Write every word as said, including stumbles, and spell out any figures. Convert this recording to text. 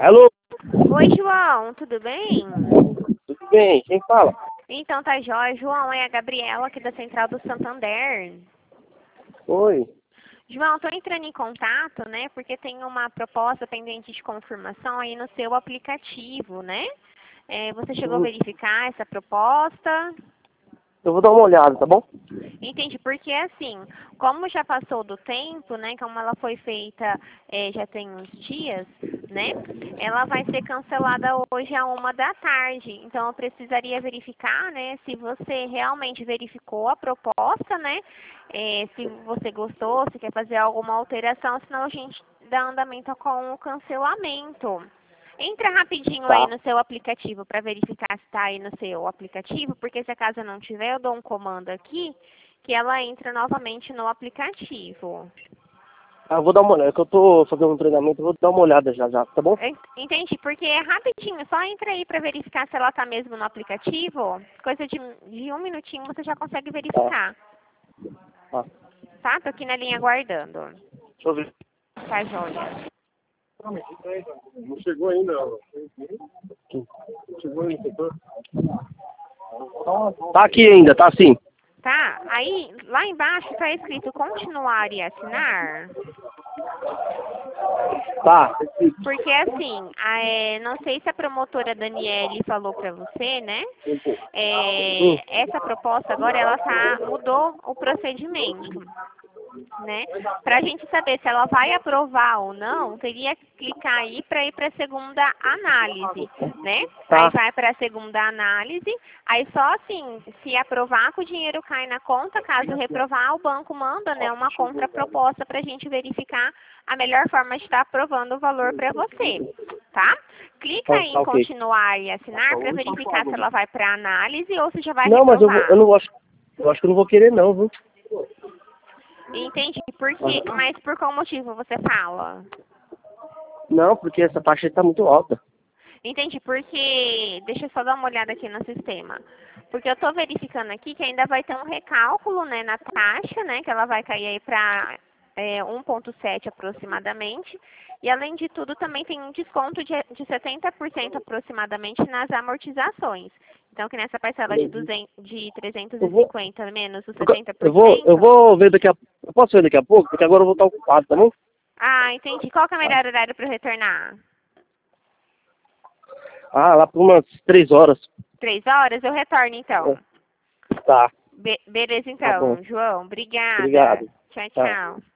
Alô? Oi, João, tudo bem? Tudo bem? Quem fala? Então tá jóia. João, é a Gabriela aqui da Central do Santander. Oi. João, tô entrando em contato, né, porque tem uma proposta pendente de confirmação aí no seu aplicativo, né? É, você chegou a Hum, verificar essa proposta? Eu vou dar uma olhada, tá bom? Entendi, porque assim, como já passou do tempo, né, como ela foi feita eh, já tem uns dias, né, ela vai ser cancelada hoje a uma da tarde. Então eu precisaria verificar, né, se você realmente verificou a proposta, né, eh, se você gostou, se quer fazer alguma alteração, senão a gente dá andamento com o cancelamento. Entra rapidinho aí Tá. no seu aplicativo para verificar se está aí no seu aplicativo, porque se a casa não tiver, eu dou um comando aqui que ela entra novamente no aplicativo. Ah, eu vou dar uma olhada, é que eu tô fazendo um treinamento, eu vou dar uma olhada já já, tá bom? En- Entendi, porque é rapidinho, só entra aí para verificar se ela está mesmo no aplicativo. Coisa de, de um minutinho você já consegue Tá. verificar, Tá. tá? Tô aqui na linha aguardando. Deixa eu ver. Tá, joia. Não chegou ainda. Chegou ainda, setor? Tá aqui ainda, tá sim. Tá, aí lá embaixo tá escrito continuar e assinar. Tá. Porque assim, a- é, não sei se a promotora Daniele falou para você, né? Hum, É, essa proposta agora ela tá mudou o procedimento, né? Para a gente saber se ela vai aprovar ou não, teria que clicar aí para ir para a segunda análise, né? Aí tá. vai para a segunda análise, aí só assim, se aprovar que o dinheiro cai na conta, caso reprovar, o banco manda, né, uma contraproposta para a gente verificar a melhor forma de estar aprovando o valor para você, tá? Clica Tá, aí tá em ok. continuar e assinar para verificar se ela vai para análise ou se já vai Não, mas eu, vou, eu reprovar. não acho. Eu acho que eu não vou querer não, viu? Entendi. Por quê? Mas por qual motivo você fala? Não, porque essa taxa aí tá muito alta. Entendi, porque... Deixa eu só dar uma olhada aqui no sistema. Porque eu estou verificando aqui que ainda vai ter um recálculo, né, na taxa, né, que ela vai cair aí para é, um vírgula sete aproximadamente. E, além de tudo, também tem um desconto de, de setenta por cento aproximadamente nas amortizações. Então, que nessa parcela de, duzentos, de trezentos Eu e vou. cinquenta menos os Eu setenta por eu vou, eu cento... vou ver daqui a Eu posso ver daqui a pouco? Porque agora eu vou estar ocupado, tá bom? Ah, entendi. Qual que é o melhor horário para eu retornar? Ah, lá por umas três horas. Três horas? Eu retorno, então. Tá, Be- beleza, tá bom. então, João. Obrigada. Obrigado. Tchau, Tá. tchau.